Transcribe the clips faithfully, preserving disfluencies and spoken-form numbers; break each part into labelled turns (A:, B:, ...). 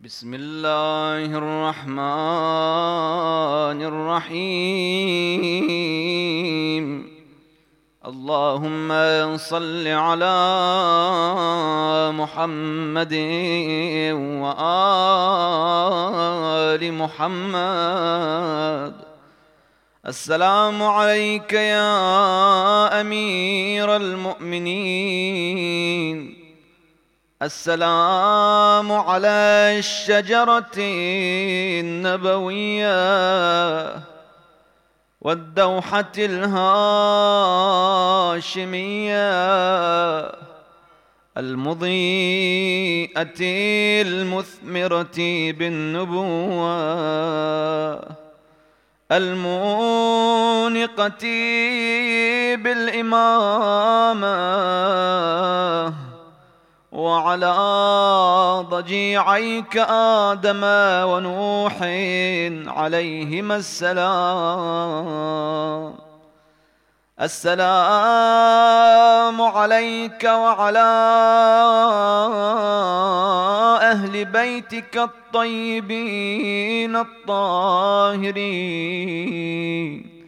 A: بسم الله الرحمن الرحيم. اللهم صل على محمد وآل محمد. السلام عليك يا أمير المؤمنين. السلام على الشجرة النبوية والدوحة الهاشمية المضيئة المثمرة بالنبوة المونقة بالإمامة، وعلى ضجيعيك آدم ونوح عليهما السلام. السلام عليك وعلى أهل بيتك الطيبين الطاهرين.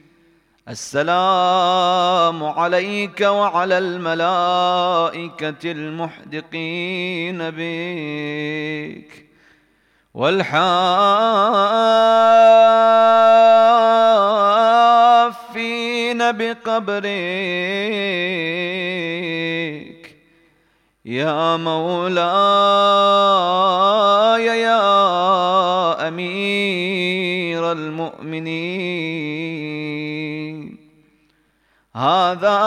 A: السلام عليك وعلى الملائكة المحدقين بك والحافين بقبرك يا مولاي يا أمير المؤمنين. هذا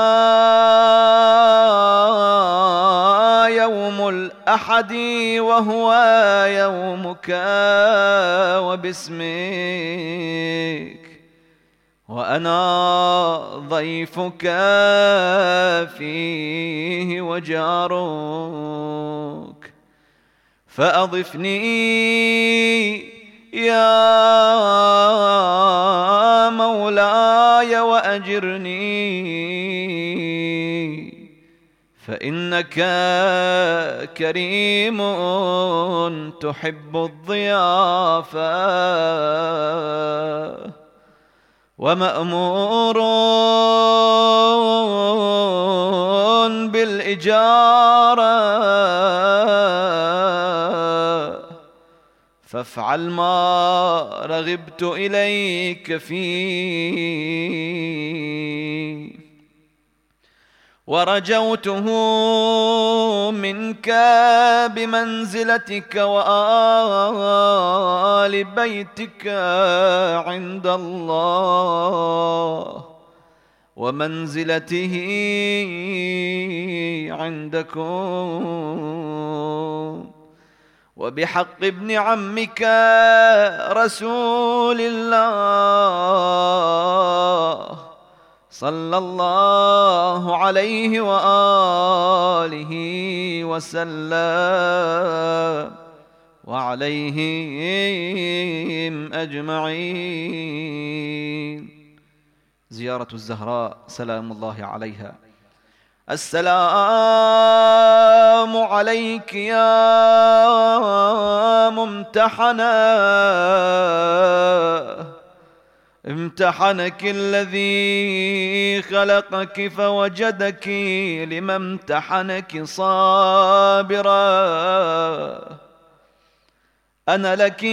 A: يوم الأحد وهو يومك وباسمك، وأنا ضيفك فيه وجارك، فأضفني يا مولاي وأجرني، فإنك كريم تحب الضيافة ومأمور بالإجارة، فافعل ما رغبت إليك فيه ورجوته منك بمنزلتك وآل بيتك عند الله ومنزلته عندكم، وبحق ابن عمك رسول الله صلى الله عليه وآله وسلم وعليهم أجمعين. زيارة الزهراء سلام الله عليها. السلام عليك يا ممتحنة، امتحنك الذي خلقك فوجدك لما امتحنك صابرا. أنا لك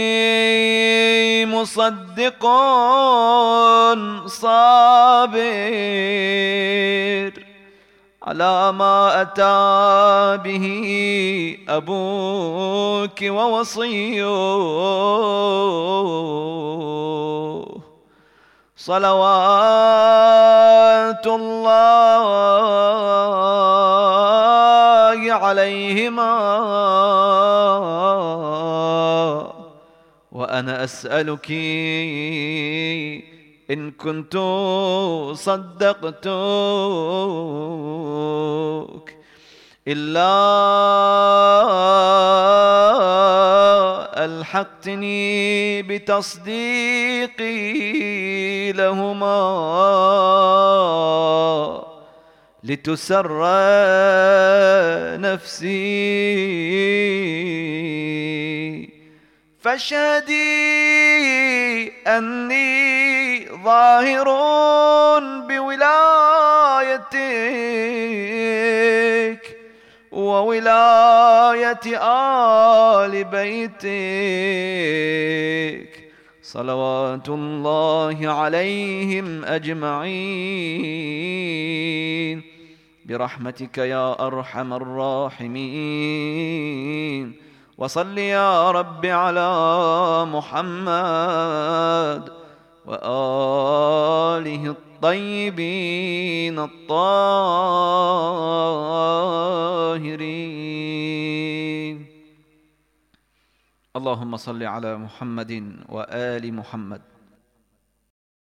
A: مصدق صابر على ما أتى به أبوك ووصيه صلوات الله عليهما. وأنا أسألك إن كنت صدقتك إلا ألحقتني بتصديقي لهما لتسر نفسي فاشهدي أني ظاهر بولايتك وولاية آل بيتك صلوات الله عليهم أجمعين برحمتك يا أرحم الراحمين. وصل يا رب على محمد وآله الطيبين الطاهرين. اللهم صل على محمد وآل محمد